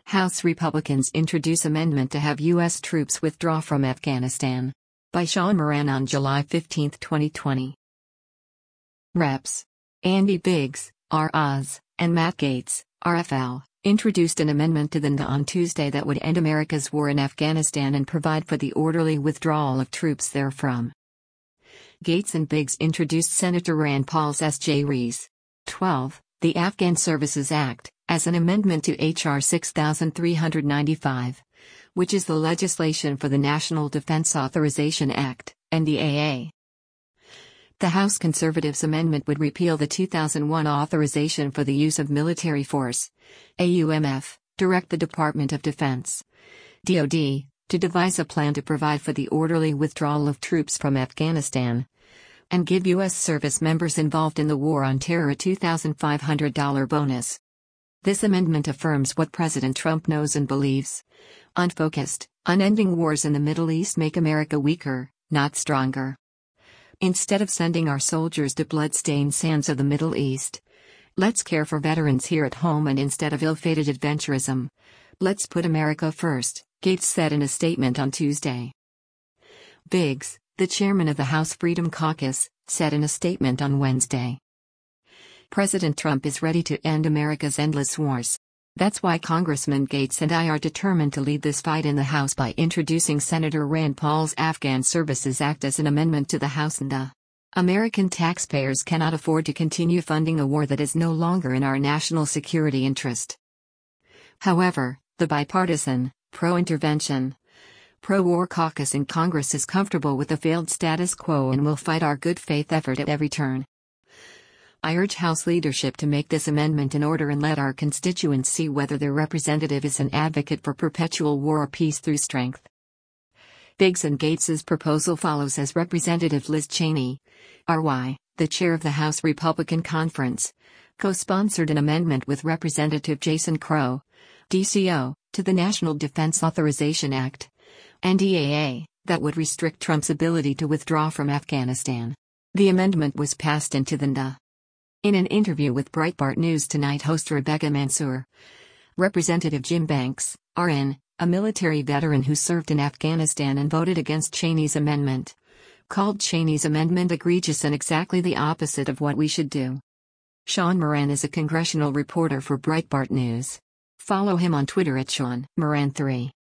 House Republicans introduce amendment to have U.S. troops withdraw from Afghanistan. By Sean Moran on July 15, 2020. Reps. Andy Biggs, R. Oz, and Matt Gaetz, RFL, introduced an amendment to the NDAA on Tuesday that would end America's war in Afghanistan and provide for the orderly withdrawal of troops therefrom. Gaetz and Biggs introduced Senator Rand Paul's S.J. Rees. 12, the Afghan Services Act, as an amendment to H.R. 6395, which is the legislation for the National Defense Authorization Act, NDAA. The House Conservatives' amendment would repeal the 2001 Authorization for the Use of Military Force, AUMF, direct the Department of Defense, DoD, to devise a plan to provide for the orderly withdrawal of troops from Afghanistan, and give U.S. service members involved in the war on terror a $2,500 bonus. This amendment affirms what President Trump knows and believes. Unfocused, unending wars in the Middle East make America weaker, not stronger. Instead of sending our soldiers to blood-stained sands of the Middle East, let's care for veterans here at home, and instead of ill-fated adventurism, let's put America first, Gaetz said in a statement on Tuesday. Biggs, the chairman of the House Freedom Caucus, said in a statement on Wednesday. President Trump is ready to end America's endless wars. That's why Congressman Gaetz and I are determined to lead this fight in the House by introducing Senator Rand Paul's Afghan Services Act as an amendment to the House NDAA. American taxpayers cannot afford to continue funding a war that is no longer in our national security interest. However, the bipartisan, pro-intervention, pro-war caucus in Congress is comfortable with the failed status quo and will fight our good faith effort at every turn. I urge House leadership to make this amendment in order and let our constituents see whether their representative is an advocate for perpetual war or peace through strength. Biggs and Gaetz's proposal follows as Representative Liz Cheney, RY, the chair of the House Republican Conference, co-sponsored an amendment with Representative Jason Crow, DCO, to the National Defense Authorization Act, NDAA, that would restrict Trump's ability to withdraw from Afghanistan. The amendment was passed into the NDAA. In an interview with Breitbart News Tonight host Rebecca Mansour, Representative Jim Banks, RN, a military veteran who served in Afghanistan and voted against Cheney's amendment, called Cheney's amendment egregious and exactly the opposite of what we should do. Sean Moran is a congressional reporter for Breitbart News. Follow him on Twitter at Sean Moran3.